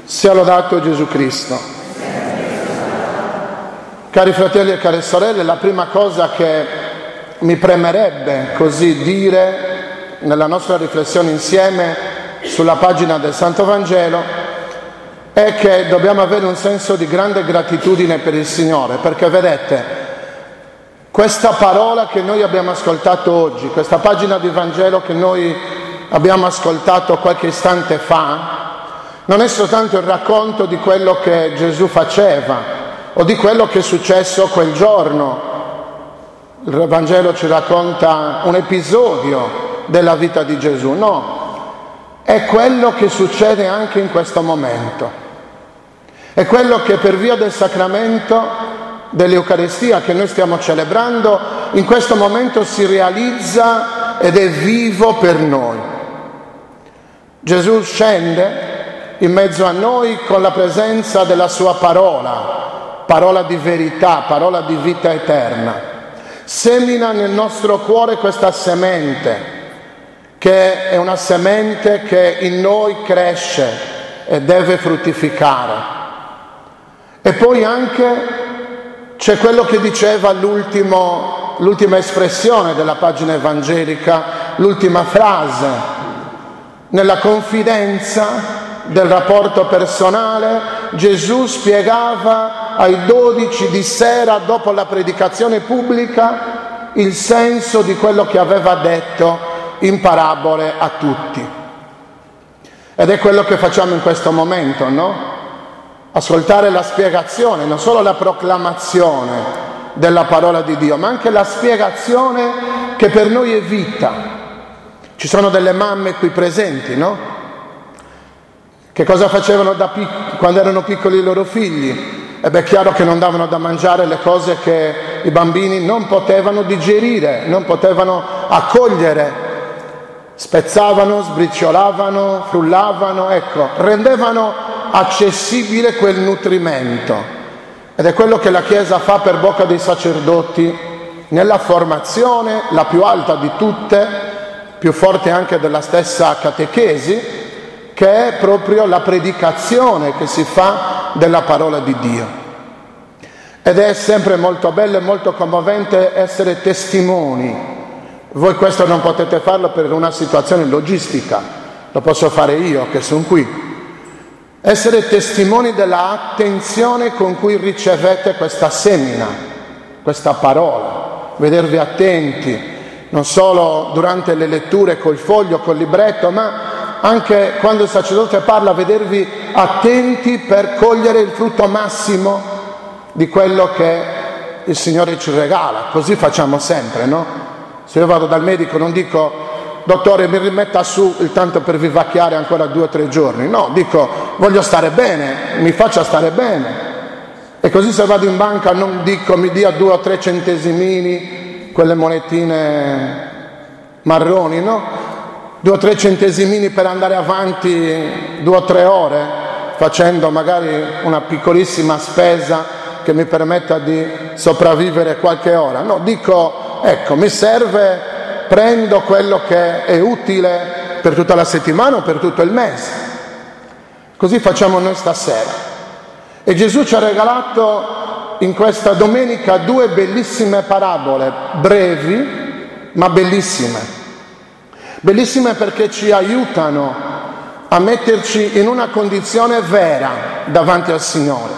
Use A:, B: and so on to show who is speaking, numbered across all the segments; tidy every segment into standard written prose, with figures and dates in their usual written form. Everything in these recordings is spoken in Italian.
A: Sia lodato Gesù Cristo. Cari fratelli e care sorelle, la prima cosa che mi premerebbe così dire nella nostra riflessione insieme sulla pagina del Santo Vangelo è che dobbiamo avere un senso di grande gratitudine per il Signore, perché vedete, questa parola che noi abbiamo ascoltato oggi, questa pagina di Vangelo che noi abbiamo ascoltato qualche istante fa, non è soltanto il racconto di quello che Gesù faceva o di quello che è successo quel giorno. Il Vangelo ci racconta un episodio della vita di Gesù, no, è quello che succede anche in questo momento. È quello che per via del sacramento dell'Eucaristia che noi stiamo celebrando, in questo momento si realizza ed è vivo per noi. Gesù scende in mezzo a noi con la presenza della sua parola, parola di verità, parola di vita eterna. Semina nel nostro cuore questa semente, che è una semente che in noi cresce e deve fruttificare. E poi anche c'è quello che diceva l'ultima espressione della pagina evangelica, l'ultima frase, nella confidenza del rapporto personale. Gesù spiegava ai 12 di sera, dopo la predicazione pubblica, il senso di quello che aveva detto in parabole a tutti. Ed è quello che facciamo in questo momento, no? Ascoltare la spiegazione, non solo la proclamazione della parola di Dio, ma anche la spiegazione che per noi è vita. Ci sono delle mamme qui presenti, no? Che cosa facevano quando erano piccoli i loro figli? È chiaro che non davano da mangiare le cose che i bambini non potevano digerire, non potevano accogliere. Spezzavano, sbriciolavano, frullavano, rendevano accessibile quel nutrimento. Ed è quello che la Chiesa fa per bocca dei sacerdoti nella formazione, la più alta di tutte, più forte anche della stessa catechesi, che è proprio la predicazione che si fa della parola di Dio. Ed è sempre molto bello e molto commovente essere testimoni. Voi questo non potete farlo per una situazione logistica, lo posso fare io che sono qui. Essere testimoni della attenzione con cui ricevete questa semina, questa parola, vedervi attenti, non solo durante le letture col foglio, col libretto, ma anche quando il sacerdote parla, vedervi attenti per cogliere il frutto massimo di quello che il Signore ci regala. Così facciamo sempre, no? Se io vado dal medico non dico: dottore, mi rimetta su il tanto per vivacchiare ancora 2 o 3 giorni. No, dico: voglio stare bene, mi faccia stare bene. E così se vado in banca non dico: mi dia 2 o 3 centesimini, quelle monetine marroni, no? 2 o 3 centesimini per andare avanti 2 o 3 ore, facendo magari una piccolissima spesa che mi permetta di sopravvivere qualche ora. No, dico: mi serve, prendo quello che è utile per tutta la settimana o per tutto il mese. Così facciamo noi stasera. E Gesù ci ha regalato in questa domenica 2 bellissime parabole, brevi ma bellissime. Bellissime perché ci aiutano a metterci in una condizione vera davanti al Signore.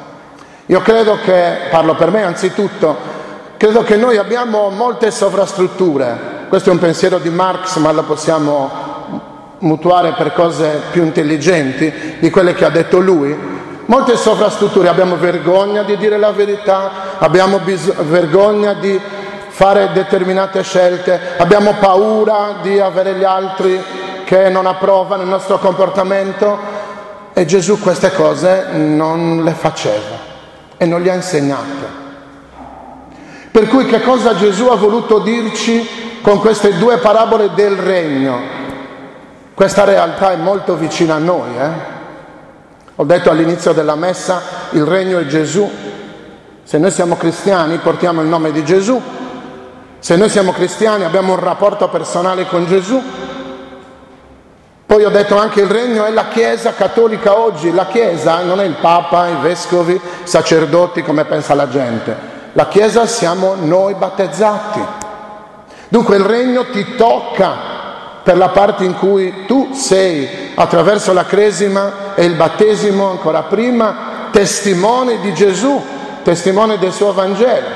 A: Io credo che, parlo per me anzitutto, credo che noi abbiamo molte sovrastrutture. Questo è un pensiero di Marx, ma lo possiamo mutuare per cose più intelligenti di quelle che ha detto lui. Molte sovrastrutture, abbiamo vergogna di dire la verità, abbiamo vergogna di fare determinate scelte, abbiamo paura di avere gli altri che non approvano il nostro comportamento, e Gesù queste cose non le faceva e non le ha insegnate. Per cui che cosa Gesù ha voluto dirci con queste 2 parabole del regno? Questa realtà è molto vicina a noi. Ho detto all'inizio della messa, il regno è Gesù. Se noi siamo cristiani portiamo il nome di Gesù. Se noi siamo cristiani abbiamo un rapporto personale con Gesù. Poi ho detto anche il regno è la Chiesa cattolica oggi. La Chiesa non è il Papa, i vescovi, i sacerdoti come pensa la gente. La Chiesa siamo noi battezzati. Dunque il regno ti tocca per la parte in cui tu sei, attraverso la cresima e il battesimo ancora prima, testimone di Gesù, testimone del suo Vangelo.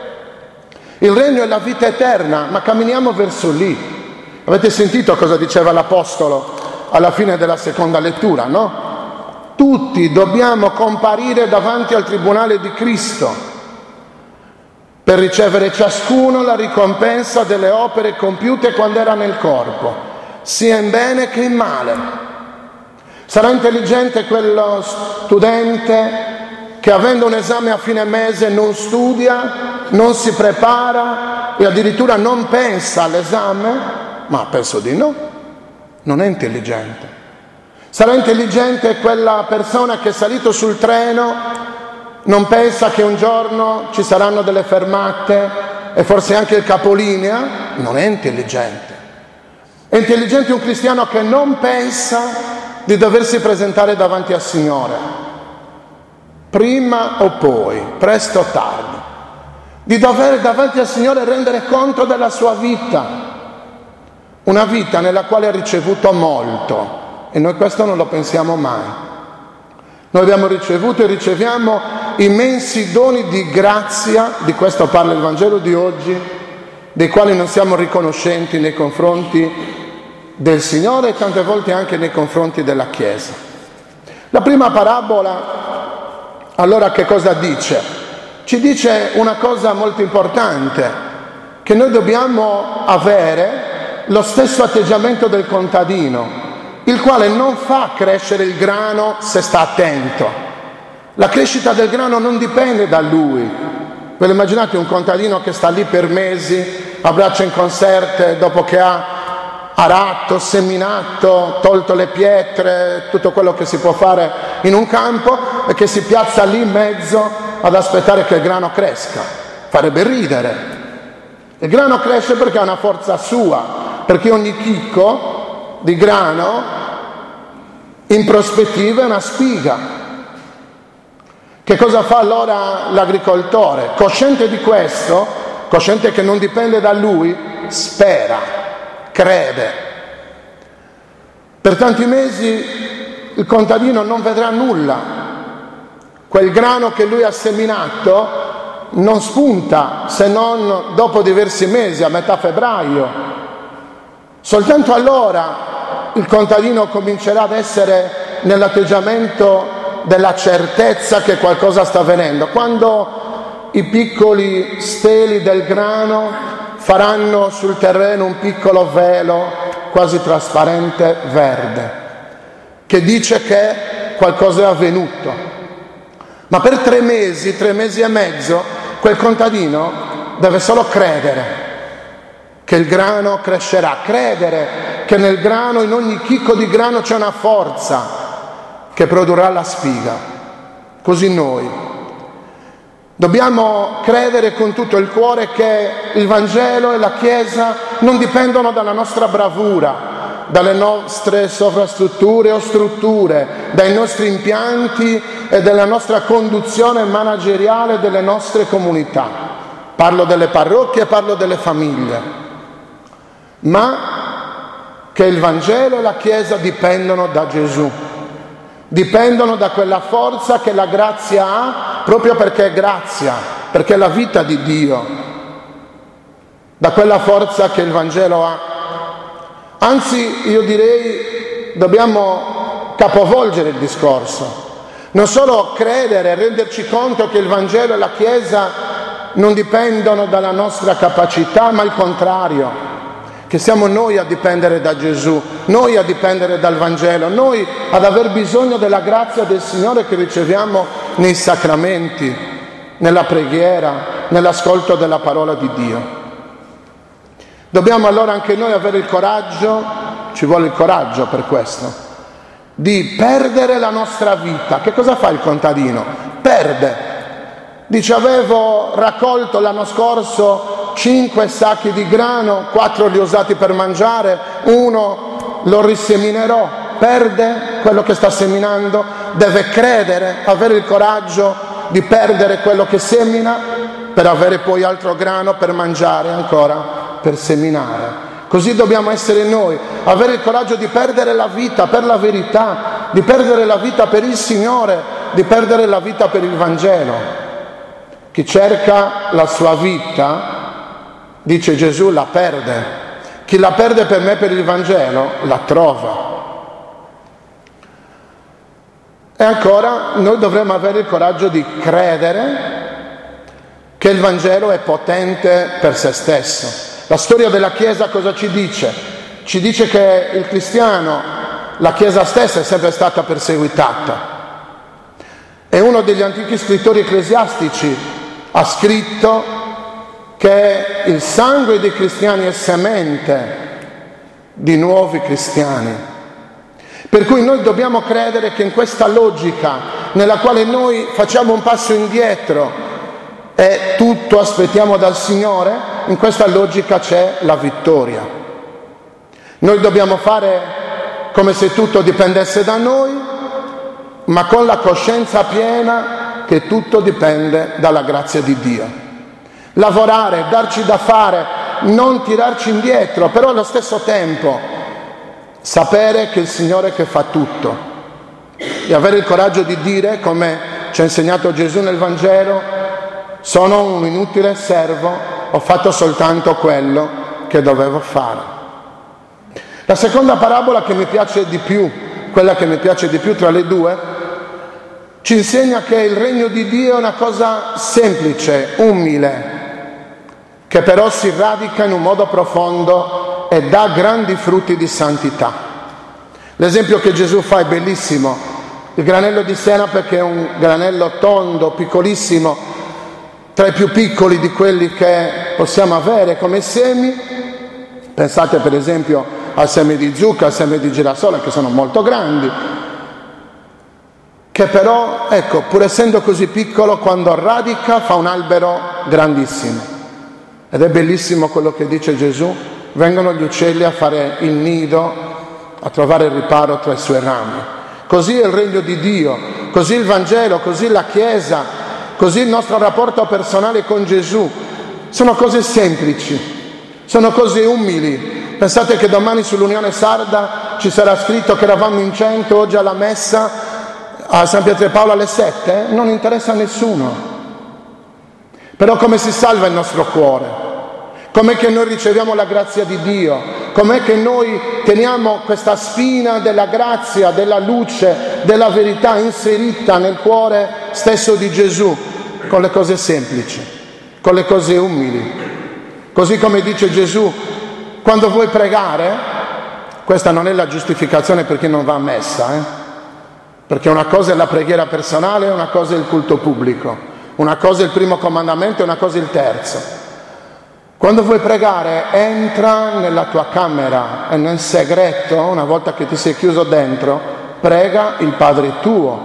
A: Il regno è la vita eterna, ma camminiamo verso lì. Avete sentito cosa diceva l'Apostolo alla fine della seconda lettura, no? Tutti dobbiamo comparire davanti al tribunale di Cristo per ricevere ciascuno la ricompensa delle opere compiute quando era nel corpo, sia in bene che in male. Sarà intelligente quello studente che avendo un esame a fine mese non studia, non si prepara e addirittura non pensa all'esame? Ma penso di no, non è intelligente. Sarà intelligente quella persona che è salito sul treno, non pensa che un giorno ci saranno delle fermate e forse anche il capolinea? Non è intelligente. È intelligente un cristiano che non pensa di doversi presentare davanti al Signore, prima o poi, presto o tardi, di dover davanti al Signore rendere conto della sua vita. Una vita nella quale ha ricevuto molto e noi questo non lo pensiamo mai. Noi abbiamo ricevuto e riceviamo immensi doni di grazia, di questo parla il Vangelo di oggi, dei quali non siamo riconoscenti nei confronti del Signore e tante volte anche nei confronti della Chiesa. La prima parabola, allora che cosa dice? Ci dice una cosa molto importante, che noi dobbiamo avere lo stesso atteggiamento del contadino, il quale non fa crescere il grano se sta attento. La crescita del grano non dipende da lui. Ve lo immaginate un contadino che sta lì per mesi, a braccia inconserte, dopo che ha arato, seminato, tolto le pietre, tutto quello che si può fare in un campo, e che si piazza lì in mezzo ad aspettare che il grano cresca? Farebbe ridere. Il grano cresce perché ha una forza sua, perché ogni chicco di grano in prospettiva è una spiga. Che cosa fa allora l'agricoltore? Cosciente di questo, cosciente che non dipende da lui, spera, crede. Per tanti mesi il contadino non vedrà nulla. Quel grano che lui ha seminato non spunta se non dopo diversi mesi, a metà febbraio. Soltanto allora il contadino comincerà ad essere nell'atteggiamento della certezza che qualcosa sta avvenendo, quando i piccoli steli del grano faranno sul terreno un piccolo velo quasi trasparente verde, che dice che qualcosa è avvenuto. Ma per 3 mesi e mezzo, quel contadino deve solo credere che il grano crescerà, credere che nel grano, in ogni chicco di grano c'è una forza che produrrà la spiga. Così noi dobbiamo credere con tutto il cuore che il Vangelo e la Chiesa non dipendono dalla nostra bravura, dalle nostre sovrastrutture o strutture, dai nostri impianti e dalla nostra conduzione manageriale delle nostre comunità. Parlo delle parrocchie, parlo delle famiglie. Ma che il Vangelo e la Chiesa dipendono da Gesù, dipendono da quella forza che la grazia ha, proprio perché è grazia, perché è la vita di Dio, da quella forza che il Vangelo ha. Anzi, io direi, dobbiamo capovolgere il discorso. Non solo credere, renderci conto che il Vangelo e la Chiesa non dipendono dalla nostra capacità, ma il contrario, che siamo noi a dipendere da Gesù, noi a dipendere dal Vangelo, noi ad aver bisogno della grazia del Signore che riceviamo nei sacramenti, nella preghiera, nell'ascolto della parola di Dio. Dobbiamo allora anche noi avere il coraggio, ci vuole il coraggio per questo, di perdere la nostra vita. Che cosa fa il contadino? Perde. Dice: avevo raccolto l'anno scorso 5 sacchi di grano, 4 li ho usati per mangiare, 1 lo riseminerò, perde quello che sta seminando, deve credere, avere il coraggio di perdere quello che semina per avere poi altro grano per mangiare ancora, per seminare. Così dobbiamo essere noi, avere il coraggio di perdere la vita per la verità, di perdere la vita per il Signore, di perdere la vita per il Vangelo. Chi cerca la sua vita, dice Gesù, la perde. Chi la perde per me, per il Vangelo, la trova. E ancora, noi dovremmo avere il coraggio di credere che il Vangelo è potente per se stesso. La storia della Chiesa cosa ci dice? Ci dice che il cristiano, la Chiesa stessa è sempre stata perseguitata. E uno degli antichi scrittori ecclesiastici ha scritto che il sangue dei cristiani è semente di nuovi cristiani. Per cui noi dobbiamo credere che in questa logica nella quale noi facciamo un passo indietro e tutto aspettiamo dal Signore, in questa logica c'è la vittoria. Noi dobbiamo fare come se tutto dipendesse da noi, ma con la coscienza piena che tutto dipende dalla grazia di Dio. Lavorare, darci da fare, non tirarci indietro, però allo stesso tempo sapere che è il Signore che fa tutto e avere il coraggio di dire, come ci ha insegnato Gesù nel Vangelo: sono un inutile servo, ho fatto soltanto quello che dovevo fare. La seconda parabola che mi piace di più, quella che mi piace di più tra le due, ci insegna che il regno di Dio è una cosa semplice, umile, che però si radica in un modo profondo e dà grandi frutti di santità. L'esempio che Gesù fa è bellissimo. Il granello di senape, che è un granello tondo, piccolissimo, tra i più piccoli di quelli che possiamo avere come semi. Pensate per esempio al seme di zucca, al seme di girasole, che sono molto grandi, che però, ecco, pur essendo così piccolo, quando radica fa un albero grandissimo. Ed è bellissimo quello che dice Gesù: vengono gli uccelli a fare il nido, a trovare il riparo tra i suoi rami. Così è il regno di Dio, così il Vangelo, così la Chiesa, così il nostro rapporto personale con Gesù. Sono cose semplici, sono cose umili. Pensate che domani sull'Unione Sarda ci sarà scritto che eravamo in 100 oggi alla messa a San Pietro e Paolo alle 7? Non interessa a nessuno. Però come si salva il nostro cuore? Com'è che noi riceviamo la grazia di Dio? Com'è che noi teniamo questa spina della grazia, della luce, della verità inserita nel cuore stesso di Gesù? Con le cose semplici, con le cose umili. Così come dice Gesù, quando vuoi pregare, questa non è la giustificazione per chi non va a messa, perché una cosa è la preghiera personale, una cosa è il culto pubblico, una cosa è il primo comandamento e una cosa è il terzo. Quando vuoi pregare, entra nella tua camera e nel segreto, una volta che ti sei chiuso dentro, prega il Padre tuo.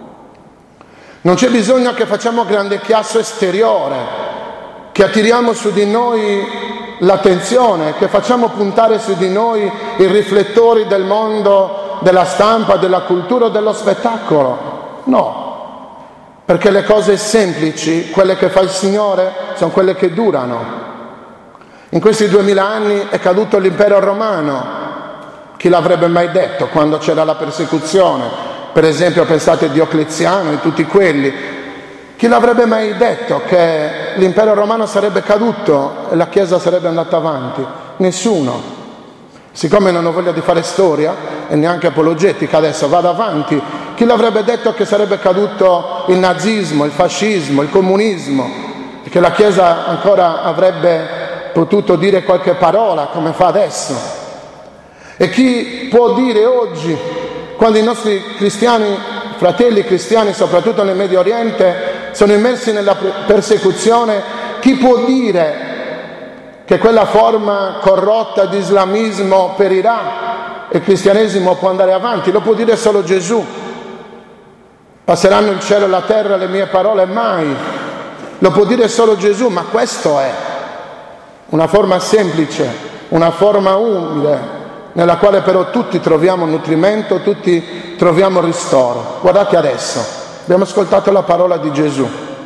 A: Non c'è bisogno che facciamo grande chiasso esteriore, che attiriamo su di noi l'attenzione, che facciamo puntare su di noi i riflettori del mondo, della stampa, della cultura o dello spettacolo. No, perché le cose semplici, quelle che fa il Signore, sono quelle che durano. In questi 2000 anni è caduto l'impero romano. Chi l'avrebbe mai detto quando c'era la persecuzione? Per esempio pensate a Diocleziano e tutti quelli. Chi l'avrebbe mai detto che l'impero romano sarebbe caduto e la Chiesa sarebbe andata avanti? Nessuno. Siccome non ho voglia di fare storia e neanche apologetica, adesso vado avanti. Chi l'avrebbe detto che sarebbe caduto il nazismo, il fascismo, il comunismo, e che la Chiesa ancora avrebbe potuto dire qualche parola come fa adesso? E chi può dire oggi, quando i nostri cristiani, fratelli cristiani, soprattutto nel Medio Oriente, sono immersi nella persecuzione, chi può dire che quella forma corrotta di islamismo perirà e il cristianesimo può andare avanti? Lo può dire solo Gesù. Passeranno il cielo e la terra, le mie parole mai. Lo può dire solo Gesù, ma questo è una forma semplice, una forma umile, nella quale però tutti troviamo nutrimento, tutti troviamo ristoro. Guardate adesso, abbiamo ascoltato la parola di Gesù.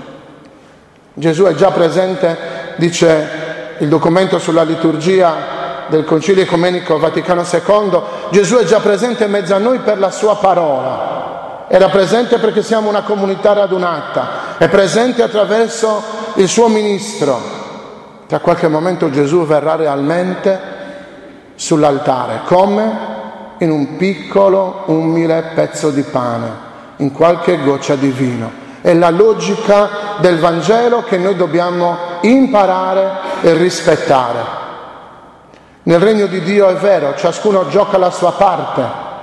A: Gesù è già presente, dice il documento sulla liturgia del Concilio Ecumenico Vaticano II, Gesù è già presente in mezzo a noi per la sua parola. Era presente perché siamo una comunità radunata, è presente attraverso il suo ministro. Tra qualche momento Gesù verrà realmente sull'altare, come in un piccolo, umile pezzo di pane, in qualche goccia di vino. È la logica del Vangelo che noi dobbiamo imparare e rispettare. Nel regno di Dio è vero, ciascuno gioca la sua parte,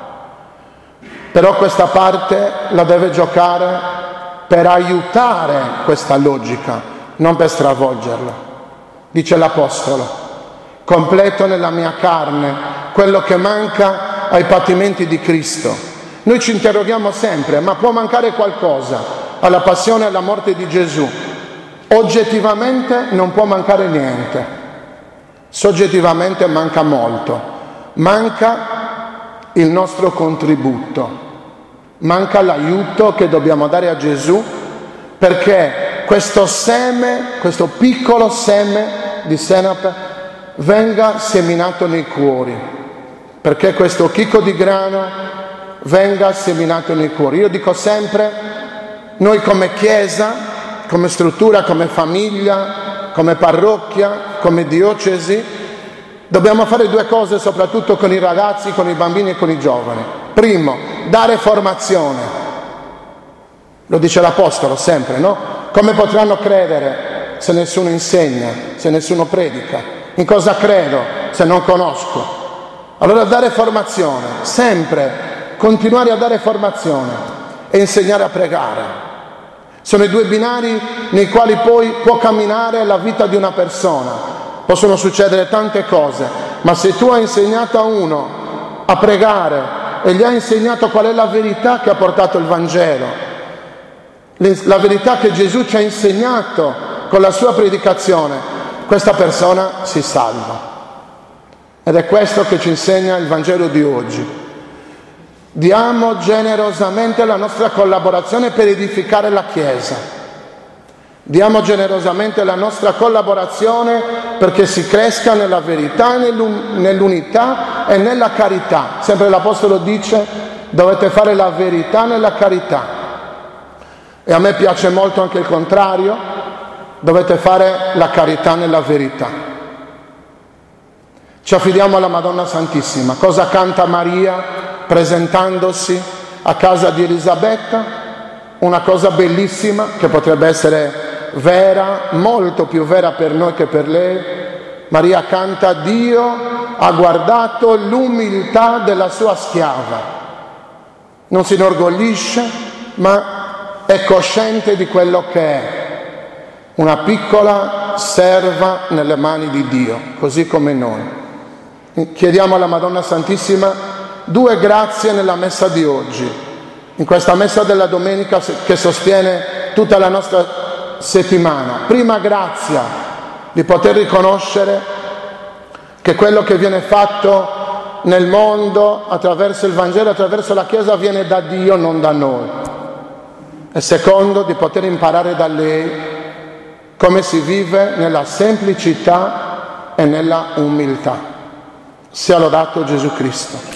A: però questa parte la deve giocare per aiutare questa logica, non per stravolgerla. Dice l'Apostolo: completo nella mia carne quello che manca ai patimenti di Cristo. Noi ci interroghiamo sempre, ma può mancare qualcosa alla passione e alla morte di Gesù? Oggettivamente non può mancare niente, soggettivamente manca molto, manca il nostro contributo, manca l'aiuto che dobbiamo dare a Gesù perché questo seme, questo piccolo seme di senape venga seminato nei cuori, perché questo chicco di grano venga seminato nei cuori. Io dico sempre, noi come Chiesa, come struttura, come famiglia, come parrocchia, come diocesi, dobbiamo fare due cose soprattutto con i ragazzi, con i bambini e con i giovani. Primo, dare formazione. Lo dice l'Apostolo sempre, no? Come potranno credere se nessuno insegna, se nessuno predica? In cosa credo se non conosco? Allora dare formazione, sempre continuare a dare formazione e insegnare a pregare. Sono i due binari nei quali poi può camminare la vita di una persona. Possono succedere tante cose, ma se tu hai insegnato a uno a pregare e gli hai insegnato qual è la verità che ha portato il Vangelo, la verità che Gesù ci ha insegnato con la sua predicazione, questa persona si salva. Ed è questo che ci insegna il Vangelo di oggi. Diamo generosamente la nostra collaborazione per edificare la Chiesa. Diamo generosamente la nostra collaborazione perché si cresca nella verità, nell'unità e nella carità. Sempre l'Apostolo dice: dovete fare la verità nella carità. E a me piace molto anche il contrario: dovete fare la carità nella verità. Ci affidiamo alla Madonna Santissima. Cosa canta Maria presentandosi a casa di Elisabetta? Una cosa bellissima che potrebbe essere vera, molto più vera per noi che per lei. Maria canta: Dio ha guardato l'umiltà della sua schiava. Non si inorgoglisce, ma è cosciente di quello che è. Una piccola serva nelle mani di Dio, così come noi. Chiediamo alla Madonna Santissima due grazie nella messa di oggi, in questa messa della domenica che sostiene tutta la nostra settimana. Prima grazia di poter riconoscere che quello che viene fatto nel mondo attraverso il Vangelo, attraverso la Chiesa, viene da Dio, non da noi. E secondo, di poter imparare da lei come si vive nella semplicità e nella umiltà. Sia lodato Gesù Cristo.